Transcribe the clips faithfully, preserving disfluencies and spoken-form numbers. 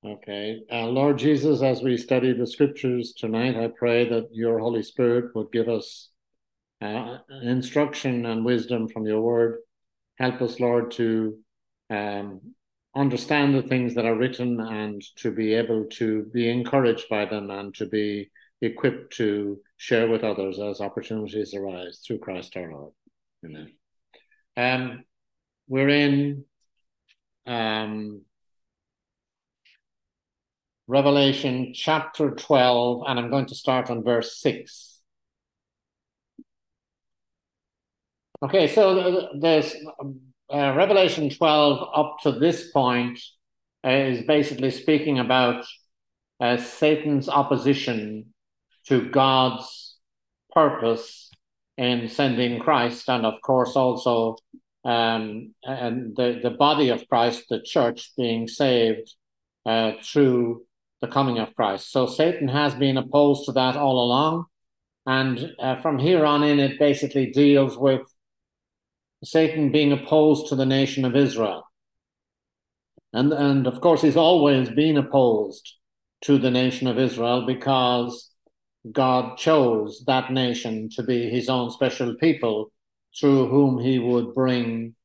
Okay. Uh, Lord Jesus, as we study the scriptures tonight, I pray that your Holy Spirit would give us uh, instruction and wisdom from your word. Help us, Lord, to um, understand the things that are written and to be able to be encouraged by them and to be equipped to share with others as opportunities arise through Christ our Lord. Amen. Um, we're in um, Revelation chapter twelve, and I'm going to start on verse six. Okay, so there's uh, Revelation twelve up to this point uh, is basically speaking about uh, Satan's opposition to God's purpose in sending Christ, and of course also um, and the, the body of Christ, the church, being saved uh, through the coming of Christ. So Satan has been opposed to that all along. And uh, from here on in, it basically deals with Satan being opposed to the nation of Israel. And, and of course, he's always been opposed to the nation of Israel because God chose that nation to be his own special people through whom he would bring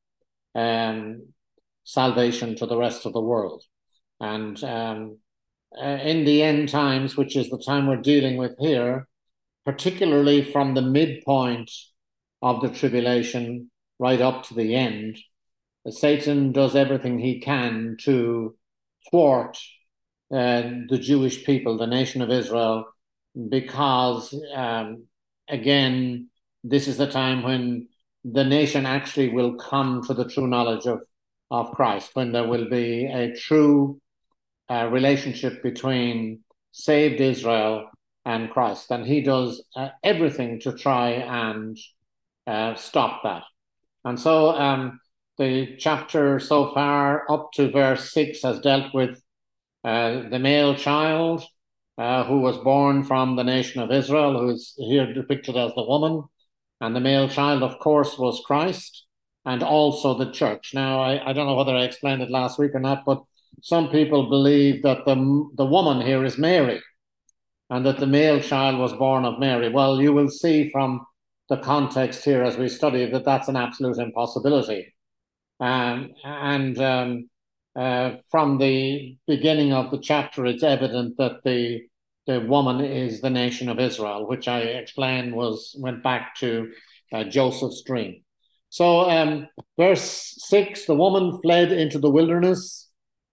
um, salvation to the rest of the world. And um, uh, in the end times, which is the time we're dealing with here, particularly from the midpoint of the tribulation right up to the end, Satan does everything he can to thwart uh, the Jewish people, the nation of Israel, because, um, again, this is the time when the nation actually will come to the true knowledge of, of Christ, when there will be a true uh, relationship between saved Israel and Christ. And he does uh, everything to try and uh, stop that. And so um, the chapter so far up to verse six has dealt with uh, the male child uh, who was born from the nation of Israel, who is here depicted as the woman. And the male child, of course, was Christ and also the church. Now, I, I don't know whether I explained it last week or not, but some people believe that the, the woman here is Mary and that the male child was born of Mary. Well, you will see from the context here as we study that that's an absolute impossibility. Um, and um, uh, from the beginning of the chapter, it's evident that the the woman is the nation of Israel, which I explained was went back to uh, Joseph's dream. So, um, verse six: the woman fled into the wilderness,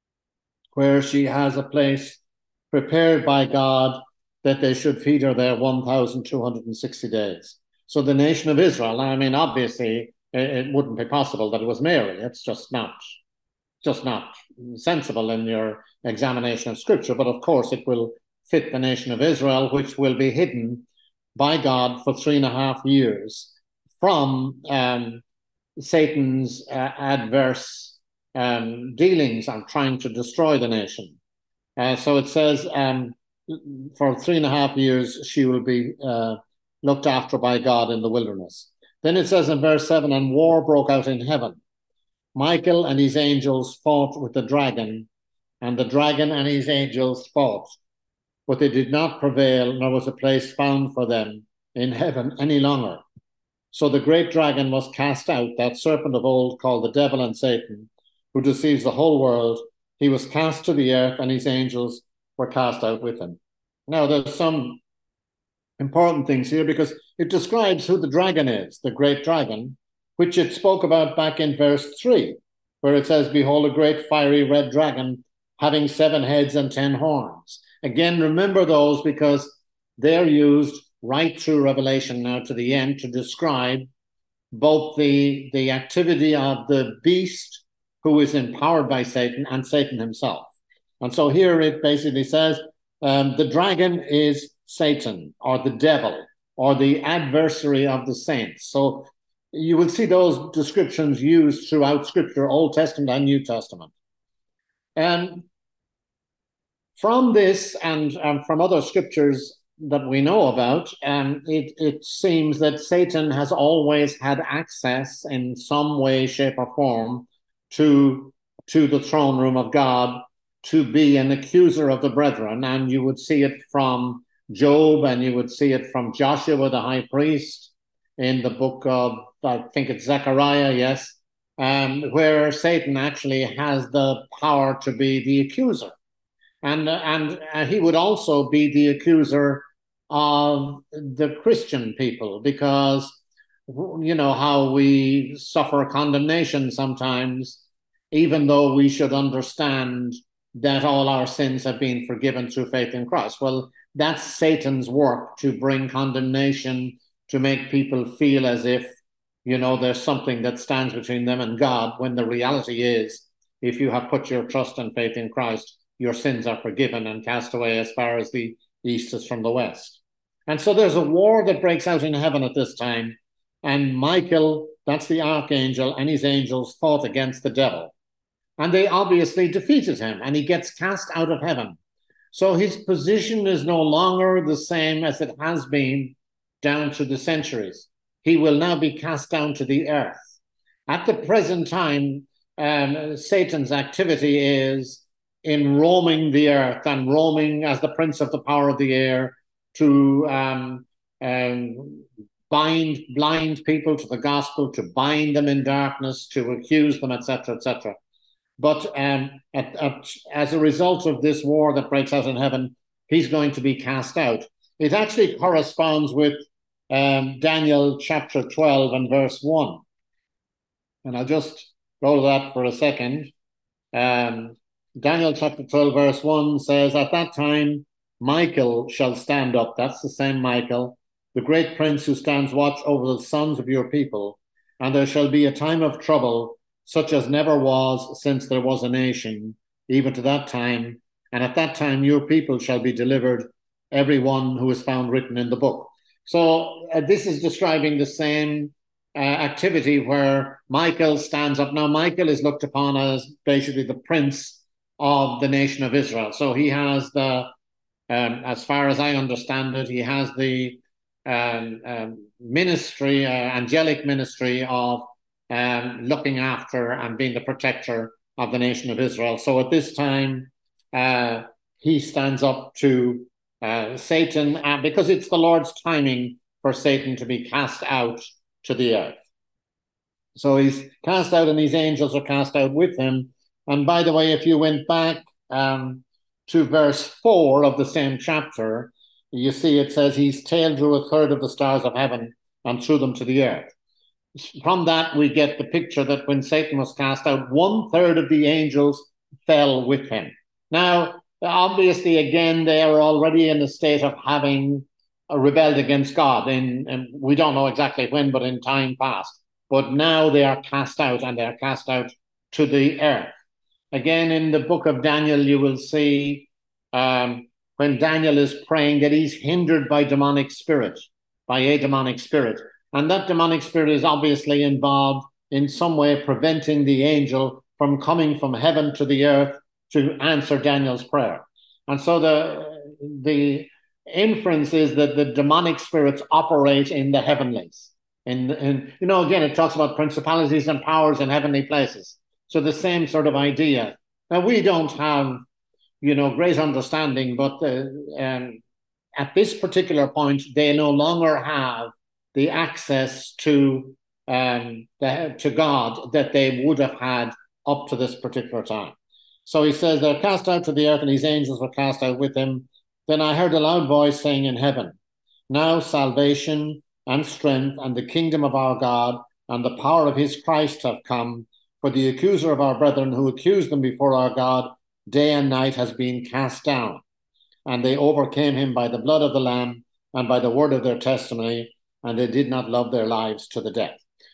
where she has a place prepared by God that they should feed her there one thousand two hundred sixty days. So the nation of Israel, I mean, obviously, it wouldn't be possible that it was Mary. It's just not, just not sensible in your examination of Scripture. But of course, it will fit the nation of Israel, which will be hidden by God for three and a half years from um, Satan's uh, adverse um, dealings on trying to destroy the nation. Uh, so it says um, for three and a half years she will be uh, looked after by God in the wilderness. Then it says in verse seven, and war broke out in heaven. Michael and his angels fought with the dragon, and the dragon and his angels fought, but they did not prevail, nor was a place found for them in heaven any longer. So the great dragon was cast out, that serpent of old called the devil and Satan, who deceives the whole world. He was cast to the earth, and his angels were cast out with him. Now, there's some important things here because it describes who the dragon is, the great dragon, which it spoke about back in verse three, where it says, behold, a great fiery red dragon having seven heads and ten horns. Again, remember those because they're used right through Revelation now to the end to describe both the, the activity of the beast who is empowered by Satan and Satan himself. And so here it basically says um, the dragon is Satan or the devil or the adversary of the saints. So you will see those descriptions used throughout Scripture, Old Testament and New Testament. And from this and um, from other scriptures that we know about, um, it, it seems that Satan has always had access in some way, shape, or form to, to the throne room of God to be an accuser of the brethren. And you would see it from Job, and you would see it from Joshua, the high priest, in the book of, I think it's Zechariah, yes, um, where Satan actually has the power to be the accuser. And, uh, and uh, he would also be the accuser of the Christian people, because you know how we suffer condemnation sometimes, even though we should understand that all our sins have been forgiven through faith in Christ. Well, that's Satan's work, to bring condemnation, to make people feel as if, you know, there's something that stands between them and God, when the reality is, if you have put your trust and faith in Christ, your sins are forgiven and cast away as far as the east is from the west. And so there's a war that breaks out in heaven at this time. And Michael, that's the archangel, and his angels fought against the devil. And they obviously defeated him, and he gets cast out of heaven. So his position is no longer the same as it has been down through the centuries. He will now be cast down to the earth. At the present time, um, Satan's activity is in roaming the earth, and roaming as the prince of the power of the air, to um, um, bind blind people to the gospel, to bind them in darkness, to accuse them, et cetera, et cetera. But um, at, at, as a result of this war that breaks out in heaven, he's going to be cast out. It actually corresponds with um, Daniel chapter twelve and verse one. And I'll just go to that for a second. Um, Daniel chapter twelve, verse one says, "At that time, Michael shall stand up." That's the same Michael, "the great prince who stands watch over the sons of your people. And there shall be a time of trouble, such as never was since there was a nation, even to that time. And at that time, your people shall be delivered, every one who is found written in the book." So uh, this is describing the same uh, activity where Michael stands up. Now, Michael is looked upon as basically the prince of the nation of Israel. So he has the, um, as far as I understand it, he has the um, um, ministry, uh, angelic ministry of um, looking after and being the protector of the nation of Israel. So at this time, uh, he stands up to uh, Satan, uh, because it's the Lord's timing for Satan to be cast out to the earth. So he's cast out, and these angels are cast out with him. And by the way, if you went back um, to verse four of the same chapter, you see it says his tail drew a third of the stars of heaven and threw them to the earth. From that, we get the picture that when Satan was cast out, one third of the angels fell with him. Now, obviously, again, they are already in a state of having rebelled against God. In, and we don't know exactly when, but in time past. But now they are cast out, and they are cast out to the earth. Again, in the book of Daniel, you will see um, when Daniel is praying that he's hindered by demonic spirit, by a demonic spirit. And that demonic spirit is obviously involved in some way preventing the angel from coming from heaven to the earth to answer Daniel's prayer. And so the, the inference is that the demonic spirits operate in the heavenlies. In, in, you know, again, it talks about principalities and powers in heavenly places. So the same sort of idea. Now, we don't have, you know, great understanding, but the, um, at this particular point, they no longer have the access to um, the, to God that they would have had up to this particular time. So he says, they're cast out to the earth, and his angels were cast out with him. Then I heard a loud voice saying in heaven, "Now salvation and strength and the kingdom of our God and the power of his Christ have come. For the accuser of our brethren who accused them before our God day and night has been cast down. And they overcame him by the blood of the Lamb and by the word of their testimony, and they did not love their lives to the death."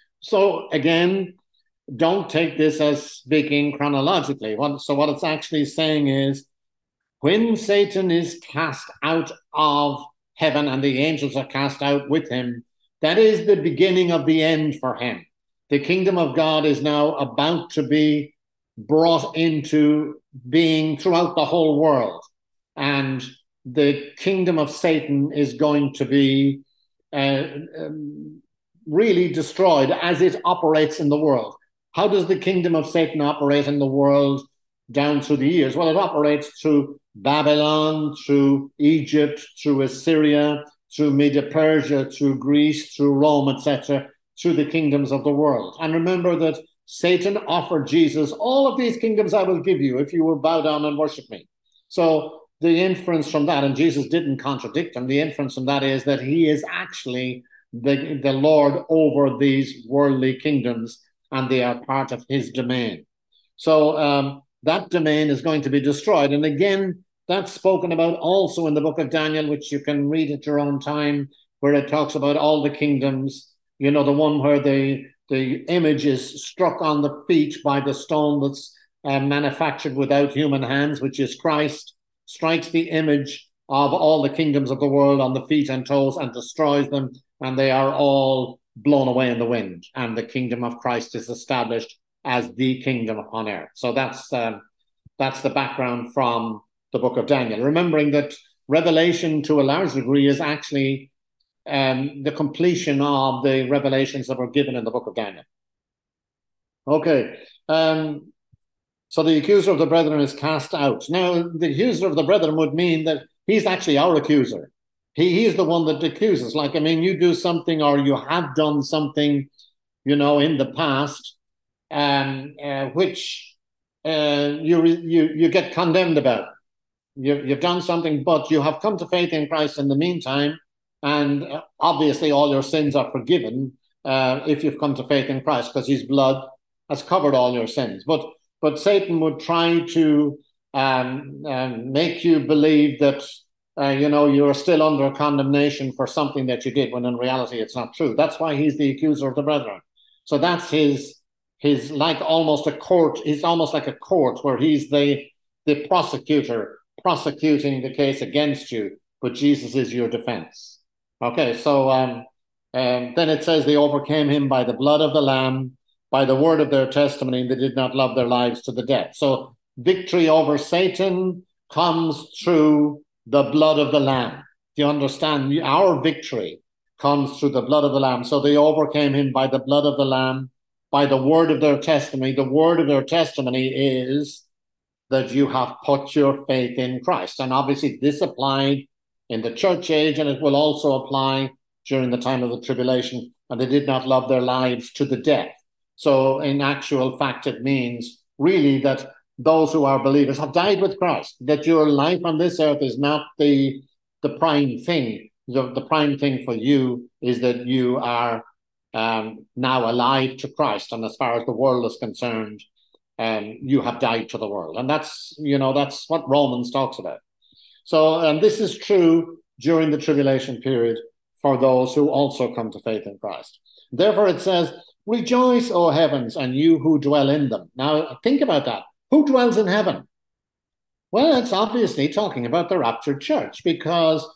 So again, don't take this as speaking chronologically. So what it's actually saying is, when Satan is cast out of heaven and the angels are cast out with him, that is the beginning of the end for him. The kingdom of God is now about to be brought into being throughout the whole world. And the kingdom of Satan is going to be uh, um, really destroyed as it operates in the world. How does the kingdom of Satan operate in the world? down through the years? Well, it operates through Babylon, through Egypt, through Assyria, through Medo-Persia, through Greece, through Rome, et cetera, through the kingdoms of the world. And remember that Satan offered Jesus, all of these kingdoms I will give you if you will bow down and worship me. So the inference from that, and Jesus didn't contradict him, the inference from that is that he is actually the, the Lord over these worldly kingdoms, and they are part of his domain. So um, that domain is going to be destroyed. And again, that's spoken about also in the book of Daniel, which you can read at your own time, where it talks about all the kingdoms, you know, the one where the, the image is struck on the feet by the stone that's uh, manufactured without human hands, which is Christ, strikes the image of all the kingdoms of the world on the feet and toes and destroys them, and they are all blown away in the wind. And the kingdom of Christ is established as the kingdom upon earth. So that's um, that's the background from the book of Daniel. Remembering that Revelation, to a large degree, is actually um, the completion of the revelations that were given in the book of Daniel. Okay, um, so the accuser of the brethren is cast out. Now, the accuser of the brethren would mean that he's actually our accuser. He, he's the one that accuses. Like, I mean, you do something or you have done something, you know, in the past, um, uh, which uh, you, you, you get condemned about. You, you've done something, but you have come to faith in Christ in the meantime, and obviously all your sins are forgiven uh, if you've come to faith in Christ, because his blood has covered all your sins. But but Satan would try to um, um, make you believe that uh, you know, you're still under condemnation for something that you did, when in reality it's not true. That's why he's the accuser of the brethren. So that's his his like almost a court. He's almost like a court where he's the the prosecutor, prosecuting the case against you, but Jesus is your defense. Okay, so um, um, then it says they overcame him by the blood of the Lamb, by the word of their testimony, and they did not love their lives to the death. So victory over Satan comes through the blood of the Lamb. Do you understand? Our victory comes through the blood of the Lamb. So they overcame him by the blood of the Lamb, by the word of their testimony. The word of their testimony is that you have put your faith in Christ. And obviously this applied in the church age, and it will also apply during the time of the tribulation. And they did not love their lives to the death. So in actual fact, it means really that those who are believers have died with Christ, that your life on this earth is not the, the prime thing. The, the prime thing for you is that you are um, now alive to Christ. And as far as the world is concerned, um, you have died to the world. And that's, you know, that's what Romans talks about. So, and this is true during the tribulation period for those who also come to faith in Christ. Therefore, it says, rejoice, O heavens, and you who dwell in them. Now, think about that. Who dwells in heaven? Well, it's obviously talking about the raptured church, because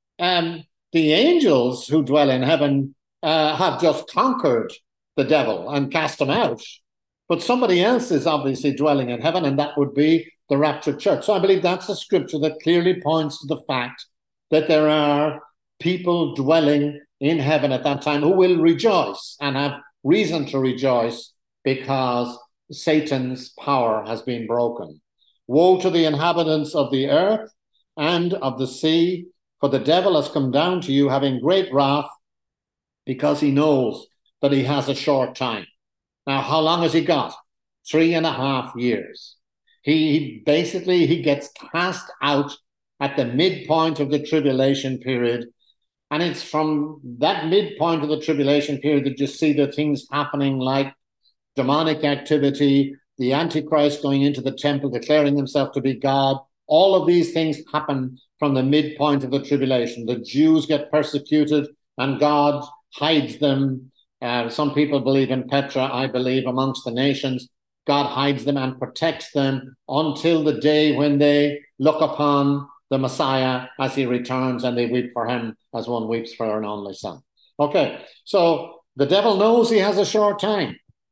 um, the angels who dwell in heaven uh, have just conquered the devil and cast him out. But somebody else is obviously dwelling in heaven, and that would be the raptured church. So I believe that's a scripture that clearly points to the fact that there are people dwelling in heaven at that time who will rejoice and have reason to rejoice, because Satan's power has been broken. Woe to the inhabitants of the earth and of the sea, for the devil has come down to you having great wrath, because he knows that he has a short time. Now, how long has he got? Three and a half years. He, he basically, he gets cast out at the midpoint of the tribulation period. And it's from that midpoint of the tribulation period that you see the things happening like demonic activity, the Antichrist going into the temple, declaring himself to be God. All of these things happen from the midpoint of the tribulation. The Jews get persecuted and God hides them. Uh, some people believe in Petra, I believe amongst the nations. God hides them and protects them until the day when they look upon the Messiah as he returns, and they weep for him as one weeps for an only son. Okay, so the devil knows he has a short time.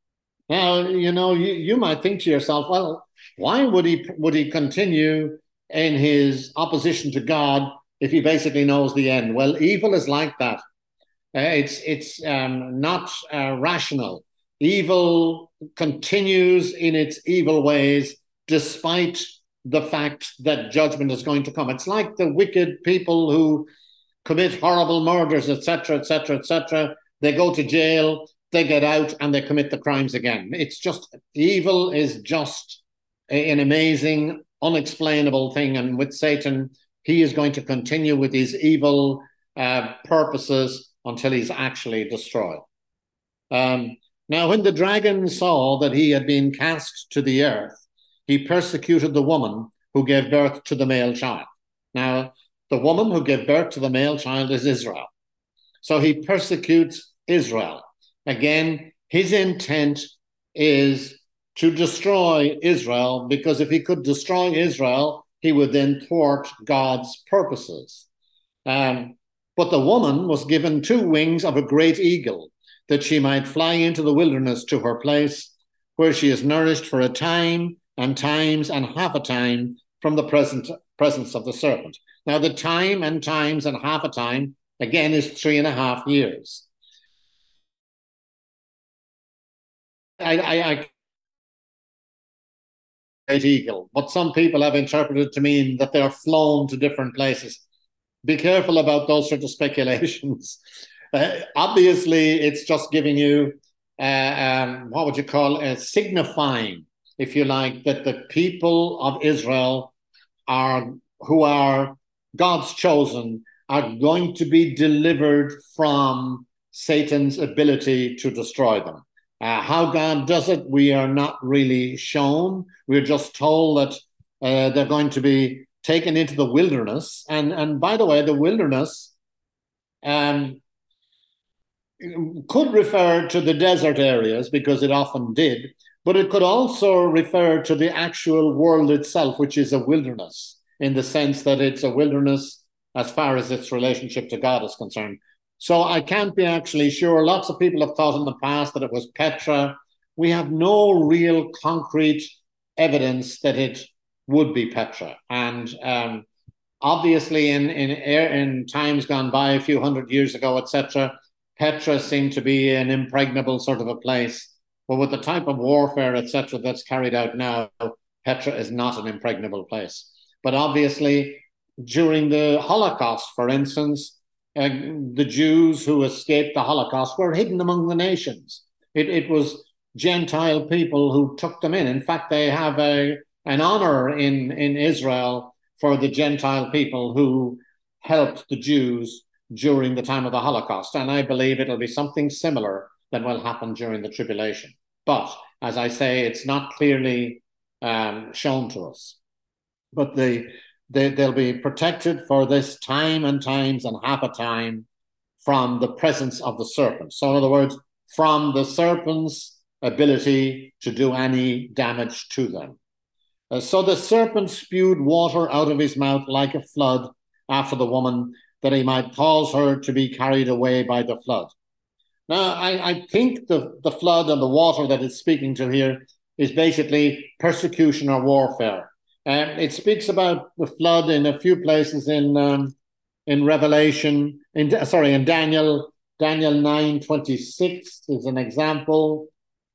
Now, you know, you, you might think to yourself, well, why would he would he continue in his opposition to God if he basically knows the end? Well, evil is like that. Uh, it's it's um, not uh, rational. Evil continues in its evil ways despite the fact that judgment is going to come. It's like the wicked people who commit horrible murders, et cetera, et cetera, et cetera. They go to jail, they get out, and they commit the crimes again. It's just, evil is just an amazing, unexplainable thing. And with Satan, he is going to continue with his evil uh, purposes until he's actually destroyed. Um, now, when the dragon saw that he had been cast to the earth, he persecuted the woman who gave birth to the male child. Now, the woman who gave birth to the male child is Israel. So he persecutes Israel. Again, his intent is to destroy Israel, because if he could destroy Israel, he would then thwart God's purposes. Um, but the woman was given two wings of a great eagle, that she might fly into the wilderness to her place, where she is nourished for a time and times and half a time from the present presence of the serpent. Now, the time and times and half a time, again, is three and a half years. I, I, I great eagle, but some people have interpreted to mean that they're flown to different places. Be careful about those sort of speculations. Uh, obviously, it's just giving you, uh, um, what would you call, uh, signifying, if you like, that the people of Israel are, who are God's chosen, are going to be delivered from Satan's ability to destroy them. Uh, how God does it, we are not really shown. We're just told that uh, they're going to be taken into the wilderness. And, and by the way, the wilderness um, could refer to the desert areas, because it often did, but it could also refer to the actual world itself, which is a wilderness, in the sense that it's a wilderness as far as its relationship to God is concerned. So I can't be actually sure. Lots of people have thought in the past that it was Petra. We have no real concrete evidence that it would be Petra. And um, obviously in, in, in times gone by, a few hundred years ago, et cetera, Petra seemed to be an impregnable sort of a place. But with the type of warfare, et cetera, that's carried out now, Petra is not an impregnable place. But obviously, during the Holocaust, for instance, uh, the Jews who escaped the Holocaust were hidden among the nations. It, it was Gentile people who took them in. In fact, they have a, an honor in, in Israel for the Gentile people who helped the Jews during the time of the Holocaust. And I believe it'll be something similar that will happen during the tribulation. But as I say, it's not clearly um, shown to us. But the, they, they'll be protected for this time and times and half a time from the presence of the serpent. So in other words, from the serpent's ability to do any damage to them. Uh, so the serpent spewed water out of his mouth like a flood after the woman, that he might cause her to be carried away by the flood. Now, I, I think the, the flood and the water that it's speaking to here is basically persecution or warfare. Um, it speaks about the flood in a few places in um, in Revelation, in sorry, in Daniel, Daniel nine twenty-six is an example.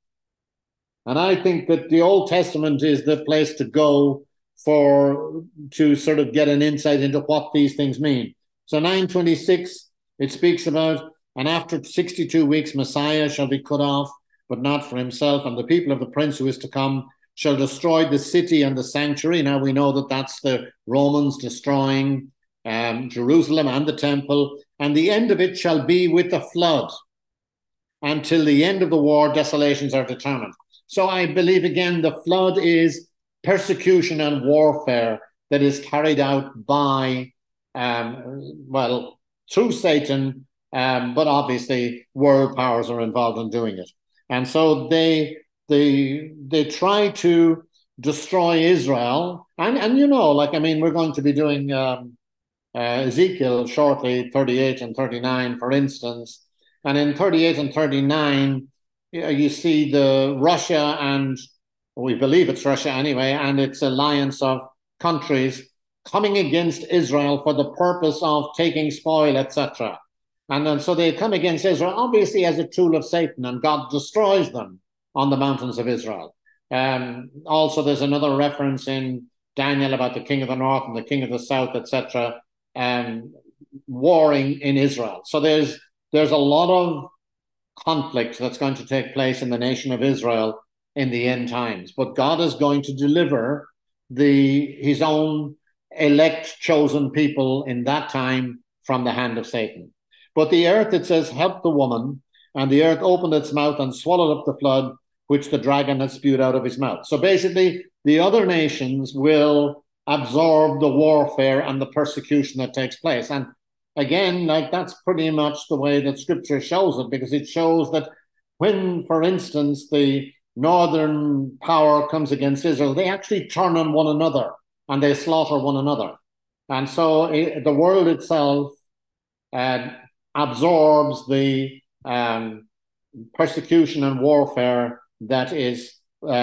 And I think that the Old Testament is the place to go for to sort of get an insight into what these things mean. So nine twenty-six, it speaks about, and after sixty-two weeks, Messiah shall be cut off, but not for himself, and the people of the prince who is to come shall destroy the city and the sanctuary. Now we know that that's the Romans destroying um, Jerusalem and the temple, and the end of it shall be with the flood. Until the end of the war, desolations are determined. So I believe, again, the flood is persecution and warfare that is carried out by, um, well, through Satan, um, but obviously world powers are involved in doing it. And so they they they try to destroy Israel. And, and you know, like, I mean, we're going to be doing um, uh, Ezekiel shortly, thirty-eight and thirty-nine, for instance. And in thirty-eight and thirty-nine, you see the Russia and, we believe it's Russia anyway, and its alliance of countries coming against Israel for the purpose of taking spoil, et cetera. And then so they come against Israel, obviously as a tool of Satan, and God destroys them on the mountains of Israel. Um, also, there's another reference in Daniel about the king of the north and the king of the south, et cetera, um, warring in Israel. So there's there's a lot of conflict that's going to take place in the nation of Israel in the end times. But God is going to deliver the his own elect chosen people in that time from the hand of Satan. But the earth, it says, helped the woman, and the earth opened its mouth and swallowed up the flood which the dragon had spewed out of his mouth. So basically, the other nations will absorb the warfare and the persecution that takes place. And again, like that's pretty much the way that scripture shows it, because it shows that when, for instance, the northern power comes against Israel, they actually turn on one another and they slaughter one another. And so it, the world itself uh, absorbs the um, persecution and warfare that is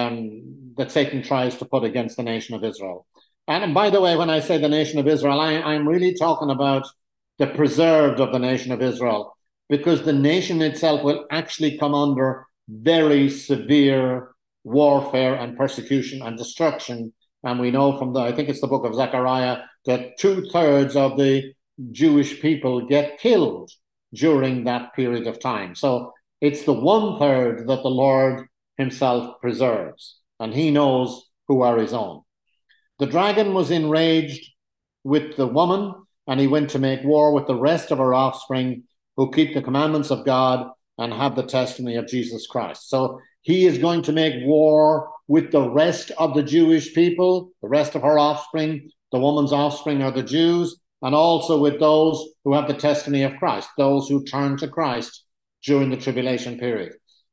um, that Satan tries to put against the nation of Israel. And by the way, when I say the nation of Israel, I, I'm really talking about the preserved of the nation of Israel, because the nation itself will actually come under very severe warfare and persecution and destruction. And we know from the, I think it's the book of Zechariah, that two thirds of the Jewish people get killed during that period of time. So it's the one third that the Lord himself preserves, and he knows who are his own. The dragon was enraged with the woman, and he went to make war with the rest of her offspring who keep the commandments of God and have the testimony of Jesus Christ. So he is going to make war with the rest of the Jewish people, the rest of her offspring. The woman's offspring are the Jews, and also with those who have the testimony of Christ, those who turn to Christ during the tribulation period.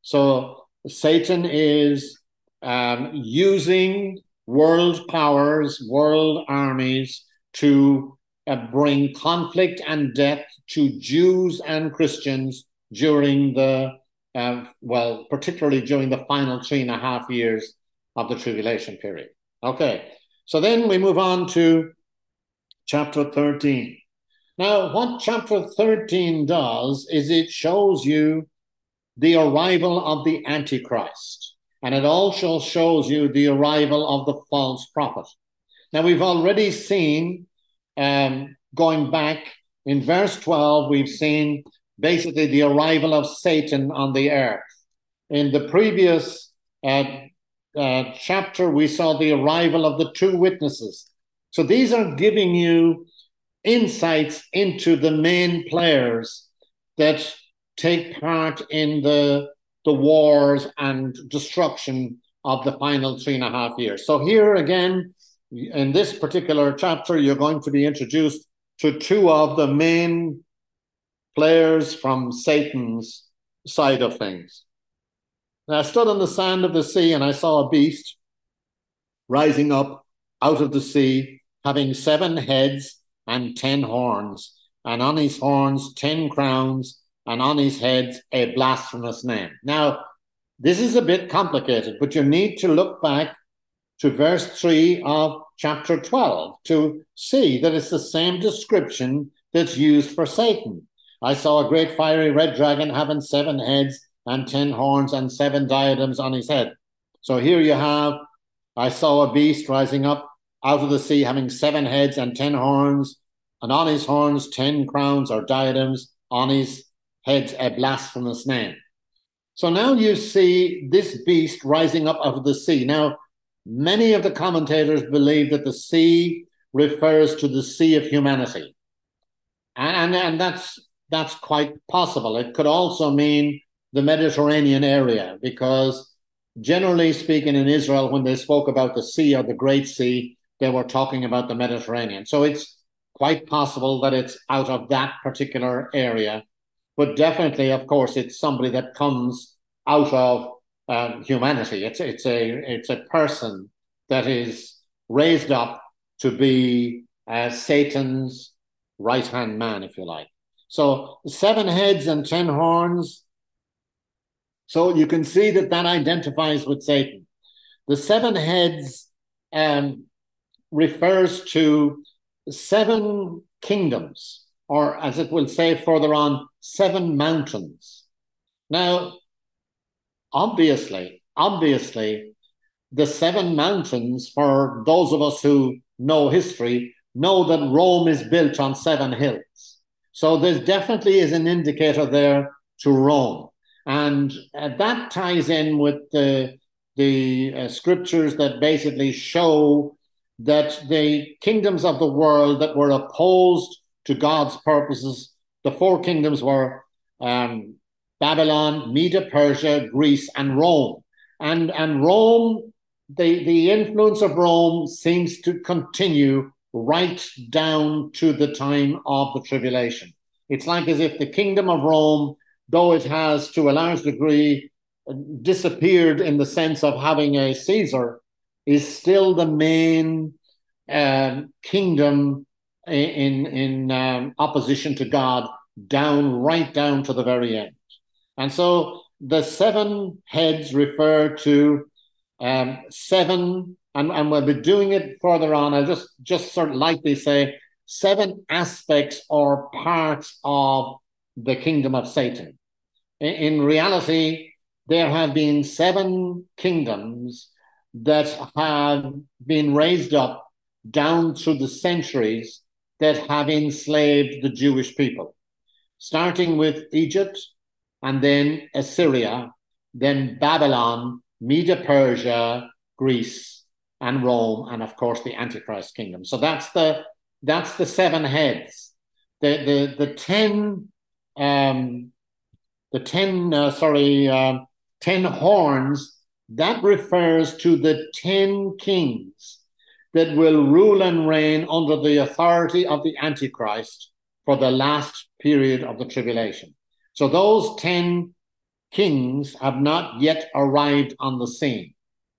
So Satan is um, using world powers, world armies to uh, bring conflict and death to Jews and Christians during the, uh, well, particularly during the final three and a half years of the tribulation period. Okay, so then we move on to chapter thirteen. Now, what chapter thirteen does is it shows you the arrival of the Antichrist, and it also shows you the arrival of the false prophet. Now, we've already seen, um, going back in verse twelve, we've seen basically the arrival of Satan on the earth. In the previous uh, uh, chapter, we saw the arrival of the two witnesses. So these are giving you insights into the main players that take part in the, the wars and destruction of the final three and a half years. So here again, in this particular chapter, you're going to be introduced to two of the main players from Satan's side of things. And I stood on the sand of the sea, and I saw a beast rising up out of the sea, having seven heads and ten horns, and on his horns ten crowns, and on his heads a blasphemous name. Now, this is a bit complicated, but you need to look back to verse three of chapter twelve to see that it's the same description that's used for Satan. I saw a great fiery red dragon having seven heads and ten horns and seven diadems on his head. So here you have, I saw a beast rising up out of the sea having seven heads and ten horns, and on his horns ten crowns or diadems, on his heads a blasphemous name. So now you see this beast rising up out of the sea. Now, many of the commentators believe that the sea refers to the sea of humanity. And, and, and that's, that's quite possible. It could also mean the Mediterranean area, because generally speaking in Israel, when they spoke about the sea or the Great Sea, they were talking about the Mediterranean. So it's quite possible that it's out of that particular area. But definitely, of course, it's somebody that comes out of um, humanity. It's, it's, a, it's a person that is raised up to be uh, Satan's right-hand man, if you like. So seven heads and ten horns. So you can see that that identifies with Satan. The seven heads um, refers to seven kingdoms, or as it will say further on, seven mountains. Now, obviously, obviously, the seven mountains, for those of us who know history, know that Rome is built on seven hills. So there definitely is an indicator there to Rome. And uh, that ties in with the, the uh, scriptures that basically show that the kingdoms of the world that were opposed to God's purposes, the four kingdoms were um, Babylon, Media, Persia, Greece, and Rome. And, and Rome, the, the influence of Rome seems to continue right down to the time of the tribulation. It's like as if the kingdom of Rome, though it has to a large degree disappeared in the sense of having a Caesar, is still the main um, kingdom in, in um, opposition to God, down right down to the very end. And so the seven heads refer to um, seven, and, and we'll be doing it further on. I'll just, just sort of lightly say seven aspects or parts of the kingdom of Satan. In, in reality, there have been seven kingdoms that have been raised up down through the centuries that have enslaved the Jewish people, starting with Egypt, and then Assyria, then Babylon, Media, Persia, Greece, and Rome, and of course the Antichrist kingdom. So that's the that's the seven heads. The the the ten um, the ten uh, sorry uh, ten horns, that refers to the ten kings that will rule and reign under the authority of the Antichrist for the last period of the tribulation. So those ten kings have not yet arrived on the scene.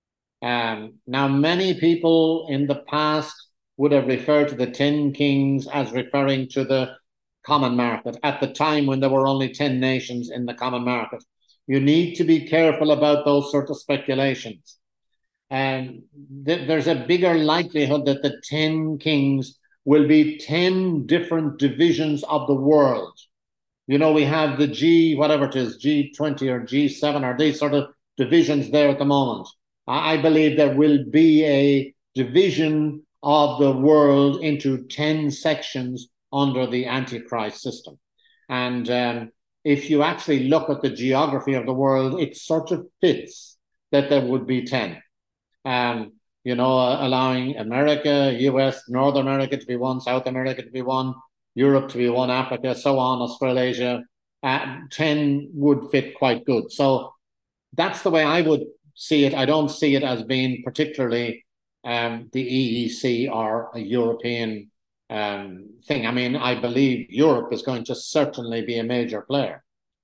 Um, now, many people in the past would have referred to the ten kings as referring to the common market at the time when there were only ten nations in the common market. You need to be careful about those sort of speculations. And th- there's a bigger likelihood that the ten kings will be ten different divisions of the world. You know, we have the G, whatever it is, G twenty or G seven, or these sort of divisions there at the moment. I believe there will be a division of the world into ten sections under the Antichrist system. And um, if you actually look at the geography of the world, it sort of fits that there would be ten. Um, you know, uh, allowing America, U S, North America to be one, South America to be one, Europe to be one, Africa, so on, Australasia, uh, ten would fit quite good. So that's the way I would see it. I don't see it as being particularly um, the E E C or a European um, thing. I mean, I believe Europe is going to certainly be a major player.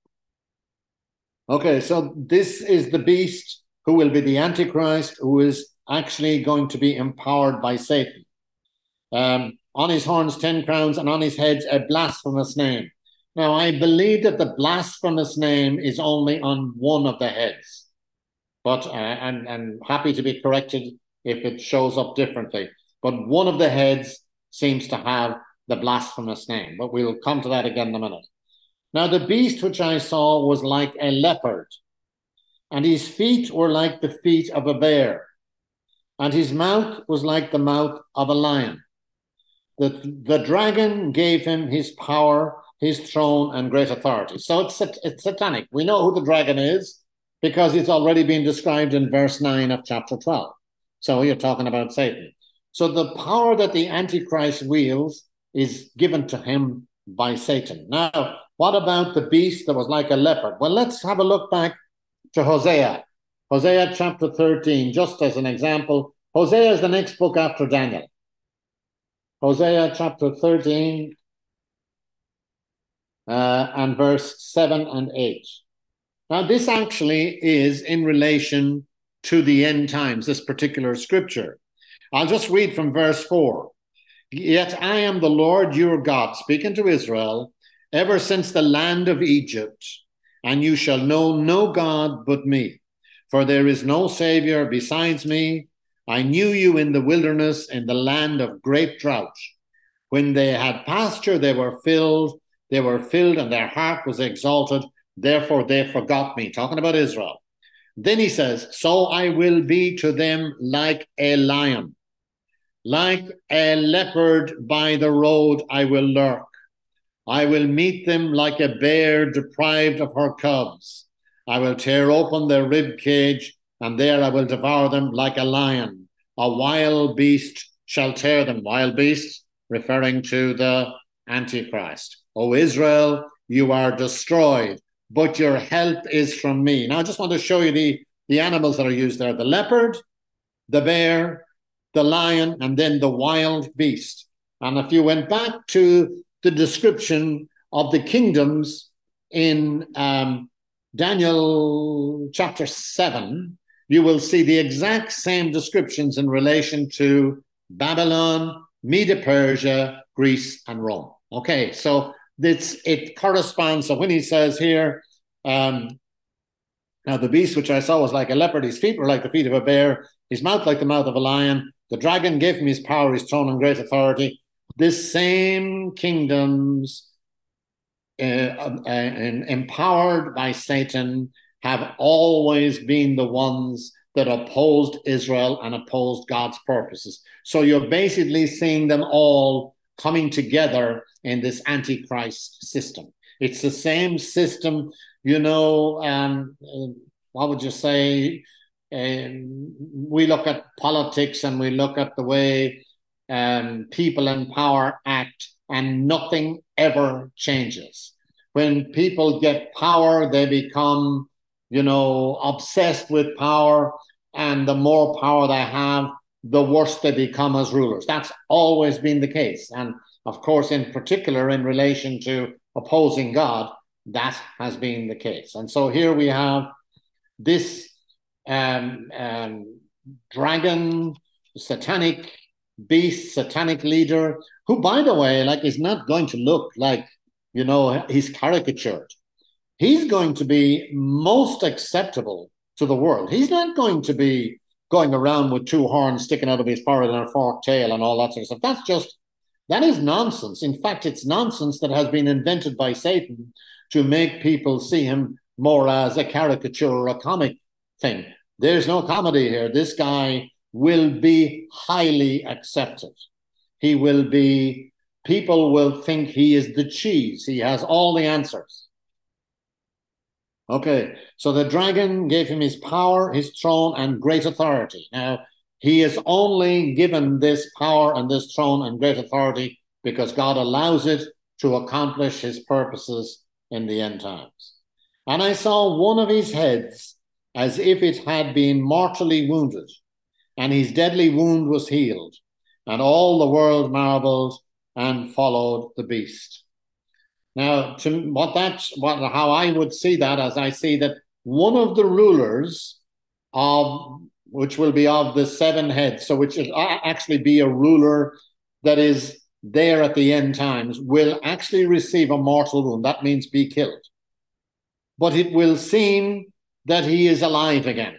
Okay, so this is the beast who will be the Antichrist, who is actually going to be empowered by Satan. Um, on his horns, ten crowns, and on his heads, a blasphemous name. Now, I believe that the blasphemous name is only on one of the heads, but uh, I'm, I'm happy to be corrected if it shows up differently. But one of the heads seems to have the blasphemous name, but we'll come to that again in a minute. Now, the beast which I saw was like a leopard, and his feet were like the feet of a bear, and his mouth was like the mouth of a lion. The, the dragon gave him his power, his throne, and great authority. So it's, it's satanic. We know who the dragon is because it's already been described in verse nine of chapter twelve. So you're talking about Satan. So the power that the Antichrist wields is given to him by Satan. Now, what about the beast that was like a leopard? Well, let's have a look back to Hosea. Hosea chapter thirteen, just as an example. Hosea is the next book after Daniel. Hosea chapter thirteen uh, and verse seven and eight. Now, this actually is in relation to the end times, this particular scripture. I'll just read from verse four. Yet I am the Lord your God, speaking to Israel, ever since the land of Egypt, and you shall know no God but me, for there is no Savior besides me. I knew you in the wilderness, in the land of great drought. When they had pasture, they were filled, they were filled, and their heart was exalted. Therefore they forgot me. Talking about Israel. Then he says, so I will be to them like a lion, like a leopard by the road I will lurk. I will meet them like a bear deprived of her cubs. I will tear open their rib cage, and there I will devour them like a lion. A wild beast shall tear them. Wild beast, referring to the Antichrist. O Israel, you are destroyed, but your help is from me. Now, I just want to show you the, the animals that are used there. The leopard, the bear, the lion, and then the wild beast. And if you went back to the description of the kingdoms in um, Daniel chapter seven, you will see the exact same descriptions in relation to Babylon, Medo-Persia, Greece, and Rome. Okay, so it's, it corresponds. So when he says here, um, now the beast which I saw was like a leopard, his feet were like the feet of a bear, his mouth like the mouth of a lion. The dragon gave him his power, his throne, and great authority. This same kingdoms uh, uh, empowered by Satan have always been the ones that opposed Israel and opposed God's purposes. So you're basically seeing them all coming together in this Antichrist system. It's the same system, you know, um, what would you say? Um, we look at politics and we look at the way um, people in power act, and nothing ever changes. When people get power, they become, you know, obsessed with power, and the more power they have, the worse they become as rulers. That's always been the case. And of course, in particular, in relation to opposing God, that has been the case. And so here we have this um, um, dragon, satanic beast, satanic leader, who, by the way, like is not going to look like, you know, he's caricatured. He's going to be most acceptable to the world. He's not going to be going around with two horns sticking out of his forehead and a forked tail and all that sort of stuff. That's just, that is nonsense. In fact, it's nonsense that has been invented by Satan to make people see him more as a caricature or a comic thing. There's no comedy here. This guy will be highly accepted. He will be, people will think he is the cheese. He has all the answers. Okay, so the dragon gave him his power, his throne, and great authority. Now, he is only given this power and this throne and great authority because God allows it to accomplish his purposes in the end times. And I saw one of his heads as if it had been mortally wounded, and his deadly wound was healed, and all the world marveled and followed the beast. Now, to what that's what how I would see that, as I see that one of the rulers of which will be of the seven heads, so which will actually be a ruler that is there at the end times, will actually receive a mortal wound. That means be killed. But it will seem that he is alive again.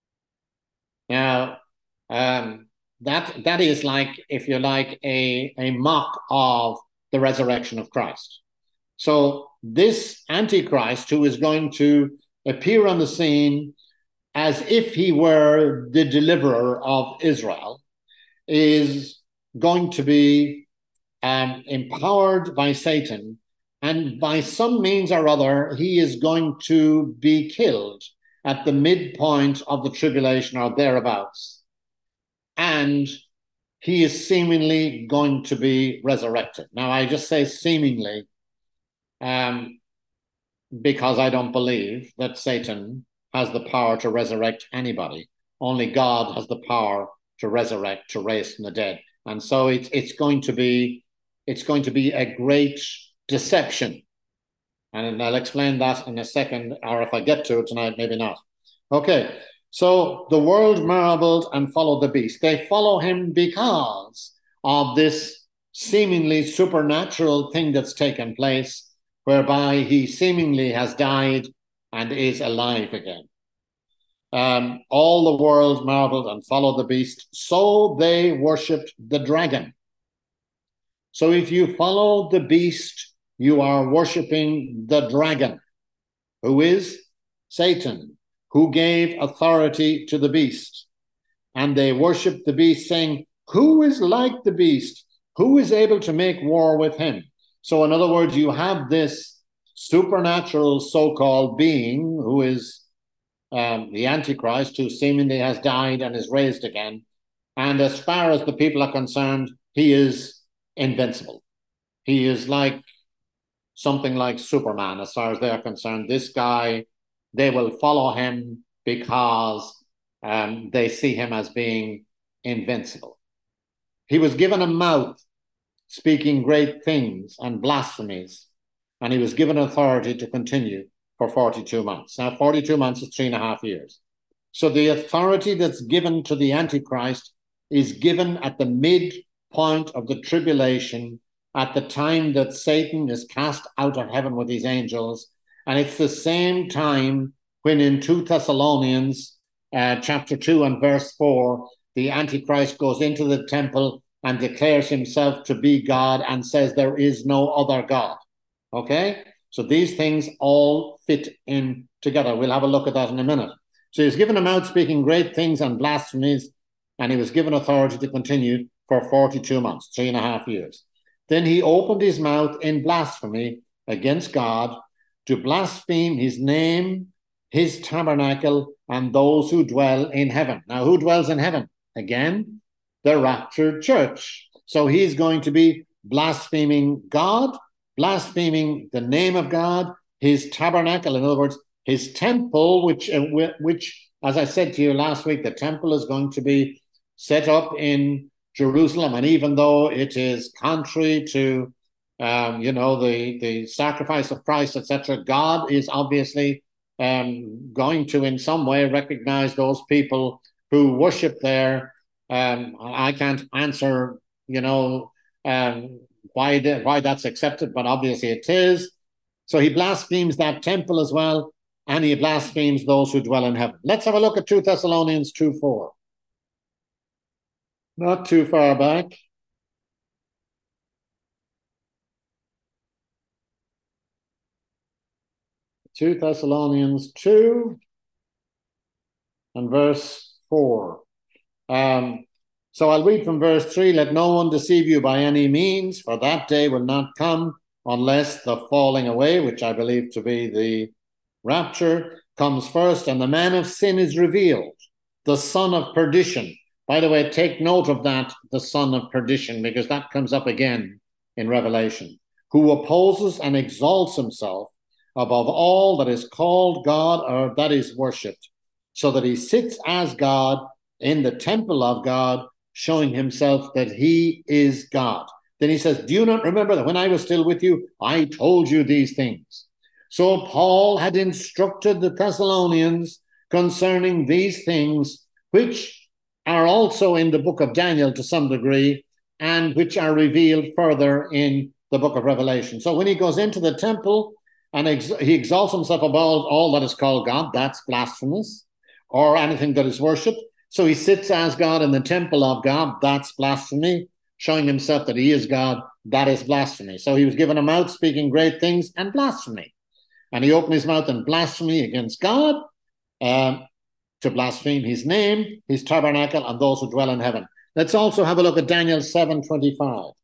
Now, um, that that is like, if you like, a, a mock of the resurrection of Christ. So this Antichrist, who is going to appear on the scene as if he were the deliverer of Israel, is going to be um, empowered by Satan, and by some means or other, he is going to be killed at the midpoint of the tribulation or thereabouts. And he is seemingly going to be resurrected. Now, I just say seemingly um, because I don't believe that Satan has the power to resurrect anybody. Only God has the power to resurrect, to raise from the dead. And so it's it's going to be it's going to be a great deception. And I'll explain that in a second, or if I get to it tonight, maybe not. Okay, so the world marveled and followed the beast. They follow him because of this seemingly supernatural thing that's taken place, whereby he seemingly has died and is alive again. Um, all the world marveled and followed the beast, so they worshipped the dragon. So if you follow the beast, you are worshipping the dragon, who is Satan, who gave authority to the beast. And they worshiped the beast, saying, who is like the beast? Who is able to make war with him? So in other words, you have this supernatural so-called being who is um, the Antichrist, who seemingly has died and is raised again. And as far as the people are concerned, he is invincible. He is like something like Superman as far as they're concerned. This guy, they will follow him because um, they see him as being invincible. He was given a mouth speaking great things and blasphemies, and he was given authority to continue for forty-two months. Now, forty-two months is three and a half years. So the authority that's given to the Antichrist is given at the midpoint of the tribulation, at the time that Satan is cast out of heaven with his angels. And it's the same time when in Second Thessalonians uh, chapter two and verse four, the Antichrist goes into the temple and declares himself to be God and says there is no other God. Okay? So these things all fit in together. We'll have a look at that in a minute. So he was given a mouth speaking great things and blasphemies, and he was given authority to continue for forty-two months, three and a half years. Then he opened his mouth in blasphemy against God, to blaspheme his name, his tabernacle, and those who dwell in heaven. Now, who dwells in heaven? Again, the raptured church. So he's going to be blaspheming God, blaspheming the name of God, his tabernacle, in other words, his temple, which, uh, which, as I said to you last week, the temple is going to be set up in Jerusalem. And even though it is contrary to, um, you know, the, the sacrifice of Christ, et cetera, God is obviously um, going to, in some way, recognize those people who worship there. Um, I can't answer, you know, um, why, the, why that's accepted, but obviously it is. So he blasphemes that temple as well, and he blasphemes those who dwell in heaven. Let's have a look at Second Thessalonians two four. Not too far back. Second Thessalonians two and verse four. Um, so I'll read from verse three. Let no one deceive you by any means, for that day will not come unless the falling away, which I believe to be the rapture, comes first, and the man of sin is revealed, the son of perdition. By the way, take note of that, the son of perdition, because that comes up again in Revelation, who opposes and exalts himself above all that is called God or that is worshipped, so that he sits as God in the temple of God, showing himself that he is God. Then he says, do you not remember that when I was still with you, I told you these things? So Paul had instructed the Thessalonians concerning these things, which are also in the book of Daniel to some degree, and which are revealed further in the book of Revelation. So when he goes into the temple and ex- he exalts himself above all that is called God, that's blasphemous, or anything that is worshipped. So he sits as God in the temple of God, that's blasphemy, showing himself that he is God, that is blasphemy. So he was given a mouth speaking great things and blasphemy. And he opened his mouth in blasphemy against God, um, to blaspheme his name, his tabernacle, and those who dwell in heaven. Let's also have a look at Daniel seven twenty-five.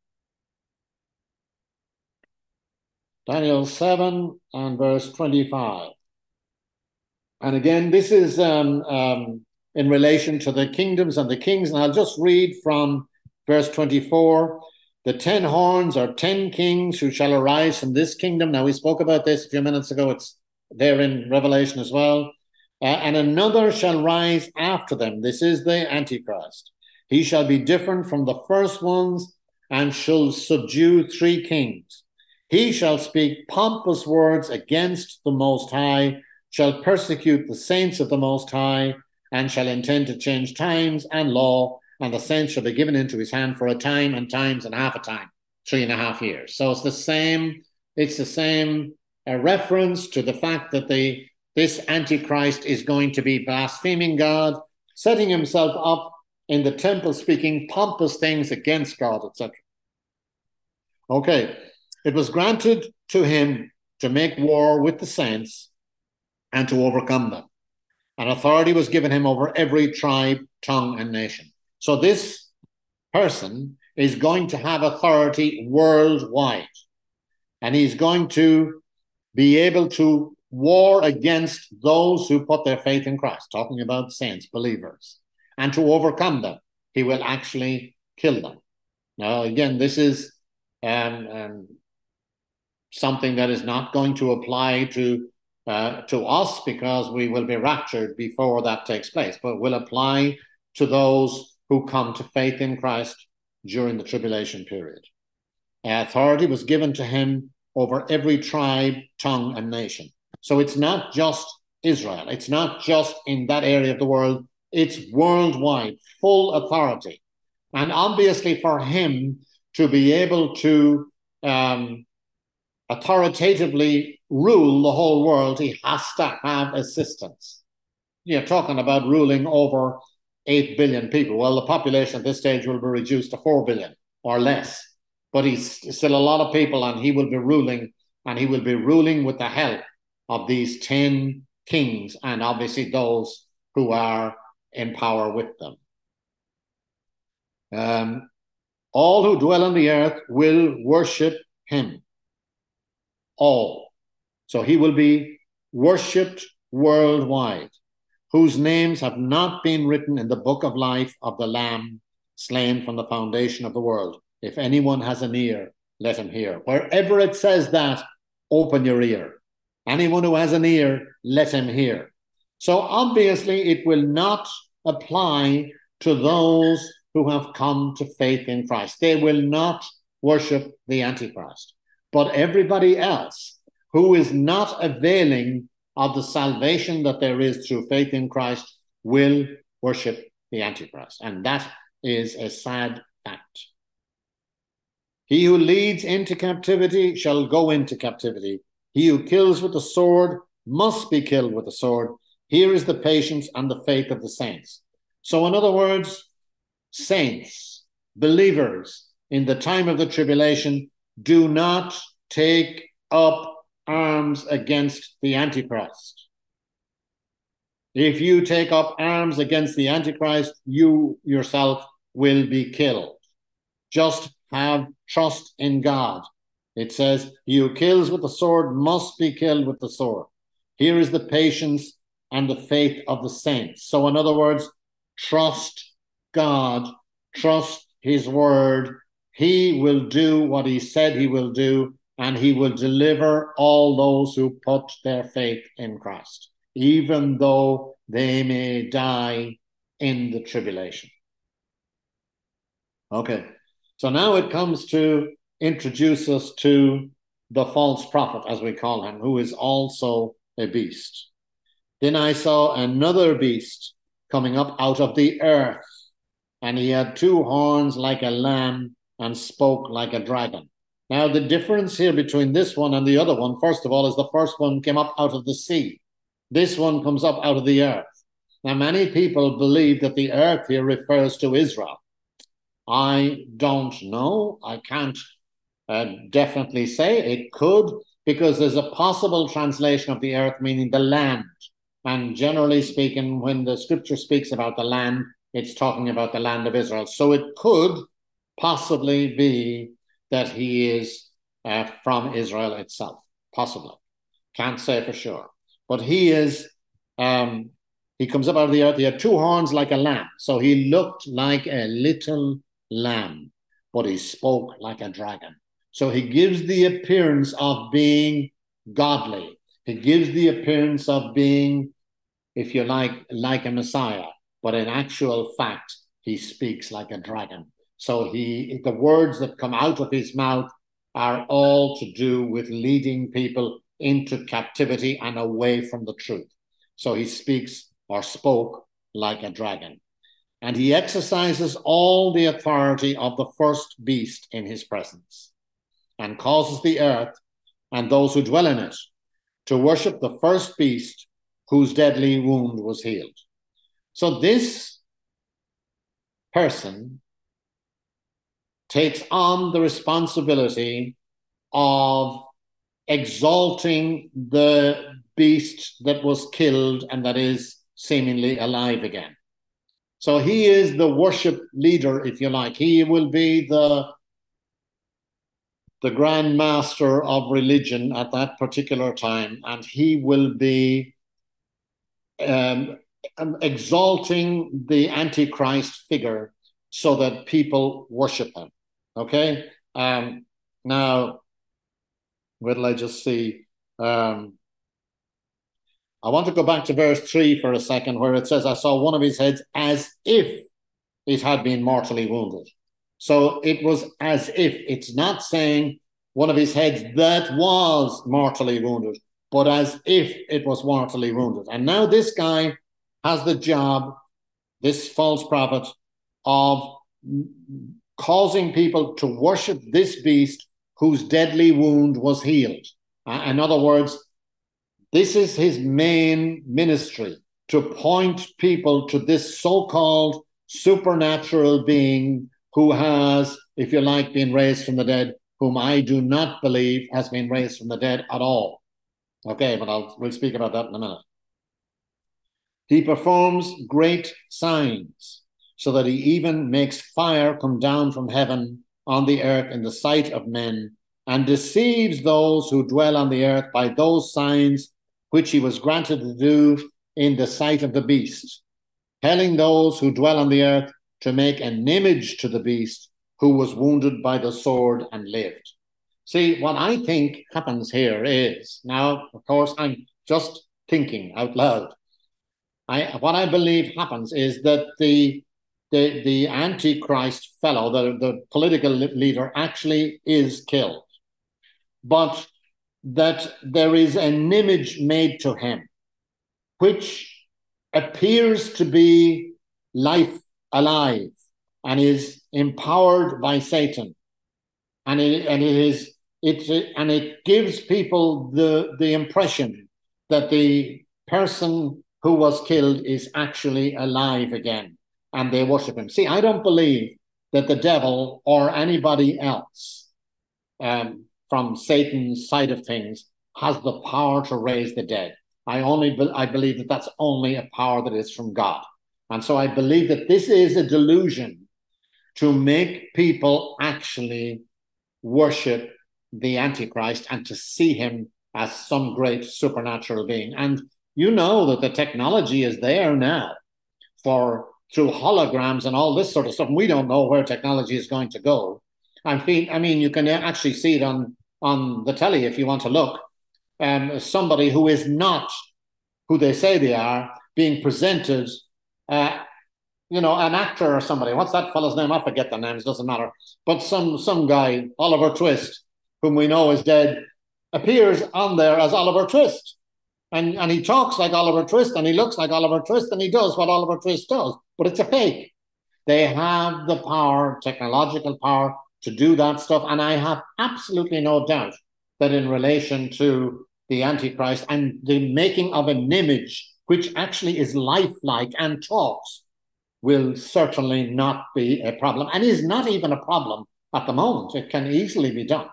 Daniel seven and verse twenty-five. And again, this is um, um, in relation to the kingdoms and the kings. And I'll just read from verse twenty-four. The ten horns are ten kings who shall arise from this kingdom. Now, we spoke about this a few minutes ago. It's there in Revelation as well. Uh, and another shall rise after them. This is the Antichrist. He shall be different from the first ones and shall subdue three kings. He shall speak pompous words against the Most High, shall persecute the saints of the Most High, and shall intend to change times and law, and the saints shall be given into his hand for a time and times and half a time, three and a half years. So it's the same, it's the same uh, reference to the fact that the this Antichrist is going to be blaspheming God, setting himself up in the temple, speaking pompous things against God, et cetera. Okay, it was granted to him to make war with the saints and to overcome them. and authority was given him over every tribe, tongue, and nation. So this person is going to have authority worldwide, and he's going to be able to war against those who put their faith in Christ, talking about saints, believers, and to overcome them. He will actually kill them. Now, again, this is um, um, something that is not going to apply to uh, to us, because we will be raptured before that takes place, but will apply to those who come to faith in Christ during the tribulation period. Authority was given to him over every tribe, tongue, and nation. So it's not just Israel. It's not just in that area of the world. It's worldwide, full authority. And obviously for him to be able to um, authoritatively rule the whole world, he has to have assistance. You're talking about ruling over eight billion people. Well, the population at this stage will be reduced to four billion or less. But he's still a lot of people, and he will be ruling, and he will be ruling with the help of these ten kings, and obviously those who are in power with them. Um, all who dwell on the earth will worship him. All. So he will be worshipped worldwide, whose names have not been written in the book of life of the Lamb slain from the foundation of the world. If anyone has an ear, let him hear. Wherever it says that, open your ear. Anyone who has an ear, let him hear. So obviously it will not apply to those who have come to faith in Christ. They will not worship the Antichrist. But everybody else who is not availing of the salvation that there is through faith in Christ will worship the Antichrist. And that is a sad fact. He who leads into captivity shall go into captivity. He who kills with the sword must be killed with the sword. Here is the patience and the faith of the saints. So in other words, saints, believers in the time of the tribulation, do not take up arms against the Antichrist. If you take up arms against the Antichrist, you yourself will be killed. Just have trust in God. It says, he who kills with the sword must be killed with the sword. Here is the patience and the faith of the saints. So in other words, trust God, trust his word. He will do what he said he will do, and he will deliver all those who put their faith in Christ, even though they may die in the tribulation. Okay, so now it comes to introduce us to the false prophet, as we call him, who is also a beast. Then I saw another beast coming up out of the earth, and he had two horns like a lamb and spoke like a dragon. Now, the difference here between this one and the other one, first of all, is the first one came up out of the sea. This one comes up out of the earth. Now, many people believe that the earth here refers to Israel. I don't know. I can't uh, definitely say. It could, because there's a possible translation of the earth meaning the land. And generally speaking, when the scripture speaks about the land, it's talking about the land of Israel. So it could possibly be that he is uh, from Israel itself, possibly. Can't say for sure. But he is, um, he comes up out of the earth. He had two horns like a lamb. So he looked like a little lamb, but he spoke like a dragon. So he gives the appearance of being godly. He gives the appearance of being, if you like, like a Messiah. But in actual fact, he speaks like a dragon. So he, the words that come out of his mouth are all to do with leading people into captivity and away from the truth. So he speaks or spoke like a dragon. And he exercises all the authority of the first beast in his presence, and causes the earth and those who dwell in it to worship the first beast whose deadly wound was healed. So this person takes on the responsibility of exalting the beast that was killed and that is seemingly alive again. So he is the worship leader, if you like. He will be the, the grand master of religion at that particular time, and he will be um, exalting the Antichrist figure so that people worship him. Okay? Um, now, where did I just see? Um, I want to go back to verse three for a second, where it says, I saw one of his heads as if it had been mortally wounded. So it was as if. It's not saying one of his heads that was mortally wounded, but as if it was mortally wounded. And now this guy has the job, this false prophet, of causing people to worship this beast whose deadly wound was healed. In other words, this is his main ministry, to point people to this so-called supernatural being who has, if you like, been raised from the dead, whom I do not believe has been raised from the dead at all. Okay, but I'll, we'll speak about that in a minute. He performs great signs, so that he even makes fire come down from heaven on the earth in the sight of men, and deceives those who dwell on the earth by those signs which he was granted to do in the sight of the beast, telling those who dwell on the earth to make an image to the beast who was wounded by the sword and lived. See, what I think happens here is, now, of course, I'm just thinking out loud. I, what I believe happens is that the, the, the Antichrist fellow, the, the political leader, actually is killed. But that there is an image made to him which appears to be life alive and is empowered by Satan, and it, and it is it and it gives people the the impression that the person who was killed is actually alive again, and they worship him. See, I don't believe that the devil or anybody else um, from Satan's side of things has the power to raise the dead. I only be- I believe that that's only a power that is from God. And so I believe that this is a delusion to make people actually worship the Antichrist and to see him as some great supernatural being. And you know that the technology is there now for through holograms and all this sort of stuff. And we don't know where technology is going to go. I mean, I mean, you can actually see it on, on the telly if you want to look. Um, somebody who is not who they say they are being presented, uh, you know, an actor or somebody. What's that fellow's name? I forget the names, doesn't matter. But some some guy, Oliver Twist, whom we know is dead, appears on there as Oliver Twist. And, and he talks like Oliver Twist, and he looks like Oliver Twist, and he does what Oliver Twist does. But it's a fake. They have the power, technological power, to do that stuff. And I have absolutely no doubt that in relation to the Antichrist and the making of an image which actually is lifelike and talks will certainly not be a problem, and is not even a problem at the moment. It can easily be done.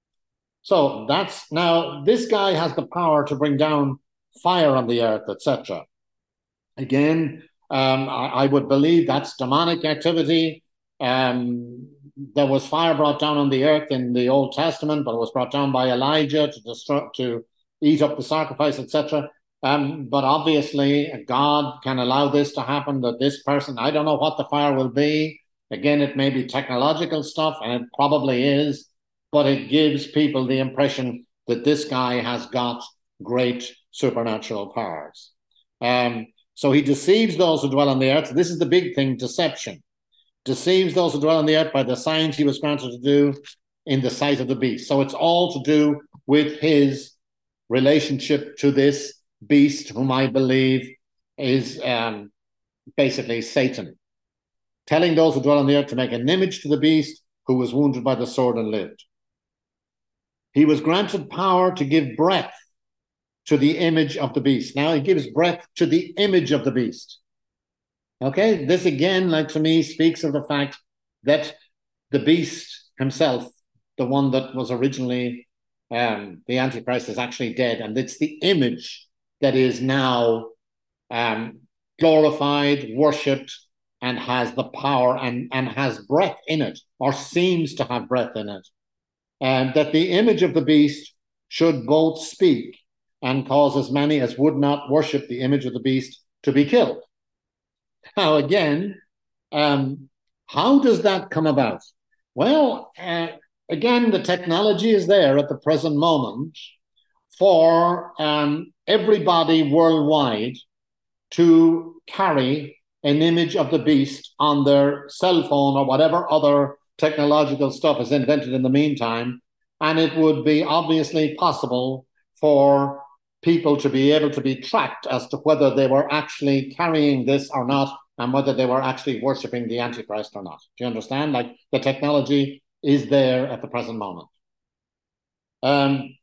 So that's now, this guy has the power to bring down fire on the earth, et cetera. Again, um, I, I would believe that's demonic activity. Um, there was fire brought down on the earth in the Old Testament, but it was brought down by Elijah to destroy, to eat up the sacrifice, et cetera. Um, but obviously, God can allow this to happen, that this person, I don't know what the fire will be. Again, it may be technological stuff, and it probably is, but it gives people the impression that this guy has got great supernatural powers. Um, so he deceives those who dwell on the earth. This is the big thing, deception. Deceives those who dwell on the earth by the signs he was granted to do in the sight of the beast. So it's all to do with his relationship to this beast, whom I believe is um, basically Satan. Telling those who dwell on the earth to make an image to the beast who was wounded by the sword and lived. He was granted power to give breath to the image of the beast. Now he gives breath to the image of the beast. Okay, this again, like to me, speaks of the fact that the beast himself, the one that was originally um, the Antichrist, is actually dead, and it's the image that is now um, glorified, worshipped, and has the power and, and has breath in it, or seems to have breath in it. And that the image of the beast should both speak and cause as many as would not worship the image of the beast to be killed. Now, again, um, how does that come about? Well, uh, again, the technology is there at the present moment for um, everybody worldwide to carry an image of the beast on their cell phone or whatever other technological stuff is invented in the meantime. And it would be obviously possible for people to be able to be tracked as to whether they were actually carrying this or not, and whether they were actually worshiping the Antichrist or not. Do you understand? Like, the technology is there at the present moment. Um,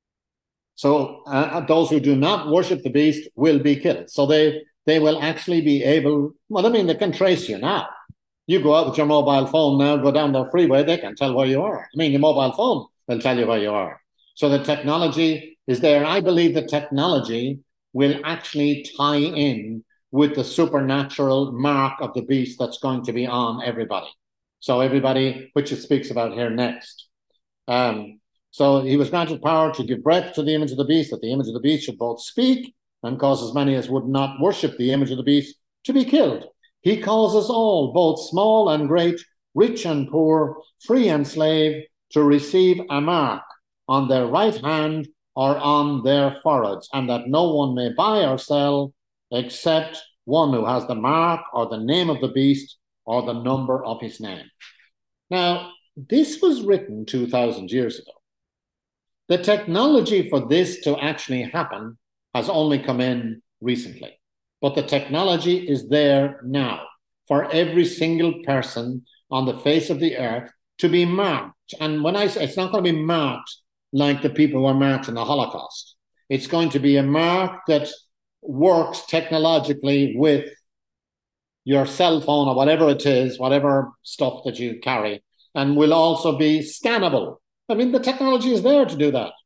so uh, those who do not worship the beast will be killed. So they, they will actually be able, well, I mean, they can trace you now. You go out with your mobile phone now, go down the freeway, they can tell where you are. I mean, your mobile phone will tell you where you are. So the technology is there. I believe the technology will actually tie in with the supernatural mark of the beast that's going to be on everybody. So everybody, which it speaks about here next. Um, so he was granted power to give breath to the image of the beast, that the image of the beast should both speak and cause as many as would not worship the image of the beast to be killed. He calls us all, both small and great, rich and poor, free and slave, to receive a mark on their right hand or on their foreheads, and that no one may buy or sell except one who has the mark or the name of the beast or the number of his name. Now, this was written two thousand years ago. The technology for this to actually happen has only come in recently, but the technology is there now for every single person on the face of the earth to be marked. And when I say it's not going to be marked like the people who were marked in the Holocaust, it's going to be a mark that works technologically with your cell phone or whatever it is, whatever stuff that you carry, and will also be scannable. I mean, the technology is there to do that.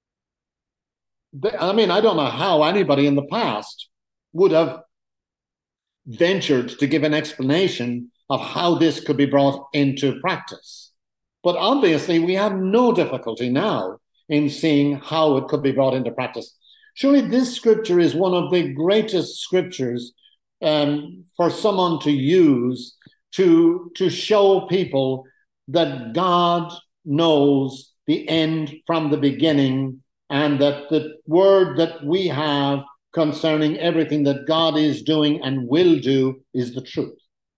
I mean, I don't know how anybody in the past would have ventured to give an explanation of how this could be brought into practice. But obviously, we have no difficulty now in seeing how it could be brought into practice. Surely this scripture is one of the greatest scriptures um, for someone to use to, to show people that God knows the end from the beginning, and that the word that we have concerning everything that God is doing and will do is the truth.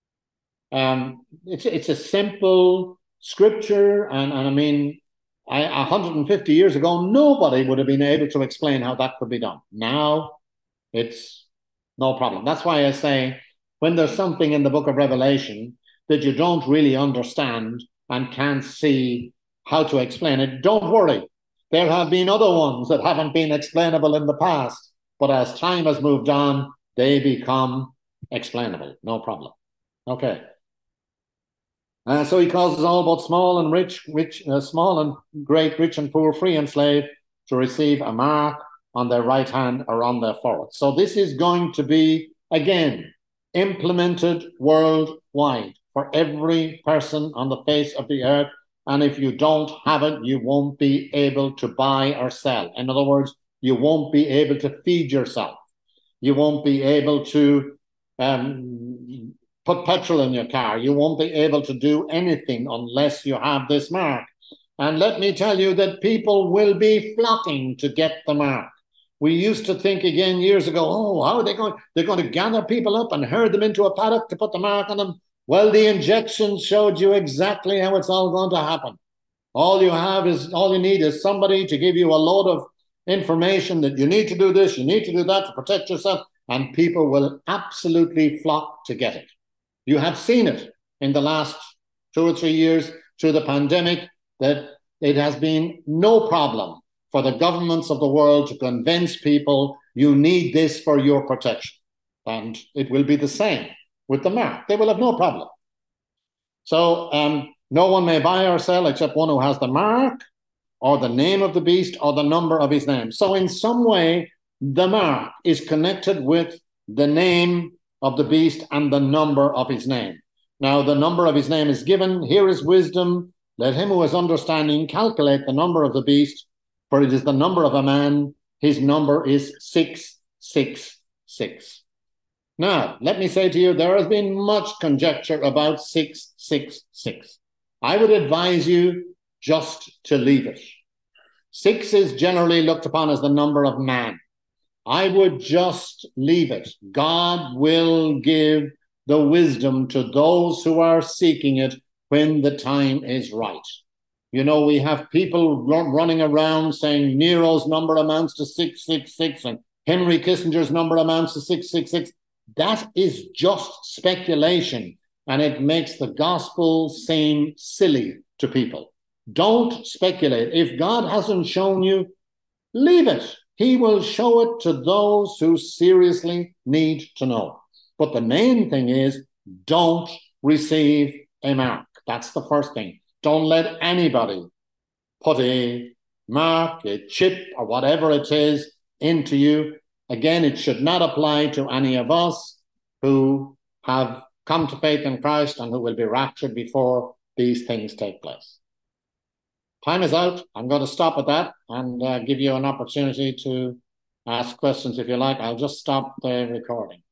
Um, it's, it's a simple scripture, and, and I mean, I, one hundred fifty years ago, nobody would have been able to explain how that could be done. Now, it's no problem. That's why I say, when there's something in the book of Revelation that you don't really understand and can't see how to explain it, don't worry. There have been other ones that haven't been explainable in the past, but as time has moved on, they become explainable. No problem. Okay. Uh, so he calls us all, both small and rich, rich, uh, small and great, rich and poor, free and slave, to receive a mark on their right hand or on their forehead. So this is going to be, again, implemented worldwide for every person on the face of the earth. And if you don't have it, you won't be able to buy or sell. In other words, you won't be able to feed yourself. You won't be able to um, put petrol in your car. You won't be able to do anything unless you have this mark. And let me tell you that people will be flocking to get the mark. We used to think again years ago, oh, how are they going? They're going to gather people up and herd them into a paddock to put the mark on them. Well, the injections showed you exactly how it's all going to happen. All you have is, all you need is somebody to give you a load of information that you need to do this, you need to do that to protect yourself, and people will absolutely flock to get it. You have seen it in the last two or three years through the pandemic, that it has been no problem for the governments of the world to convince people you need this for your protection. And it will be the same with the mark. They will have no problem. So um, no one may buy or sell except one who has the mark or the name of the beast or the number of his name. So in some way, the mark is connected with the name of the beast and the number of his name. Now, the number of his name is given. Here is wisdom. Let him who has understanding calculate the number of the beast, for it is the number of a man. His number is six six six. Now, let me say to you, there has been much conjecture about six six six. I would advise you just to leave it. Six is generally looked upon as the number of man. I would just leave it. God will give the wisdom to those who are seeking it when the time is right. You know, we have people running around saying Nero's number amounts to six six six and Henry Kissinger's number amounts to six six six. That is just speculation, and it makes the gospel seem silly to people. Don't speculate. If God hasn't shown you, leave it. He will show it to those who seriously need to know. But the main thing is, don't receive a mark. That's the first thing. Don't let anybody put a mark, a chip, or whatever it is into you. Again, it should not apply to any of us who have come to faith in Christ and who will be raptured before these things take place. Time is out. I'm going to stop at that and uh, give you an opportunity to ask questions if you like. I'll just stop the recording.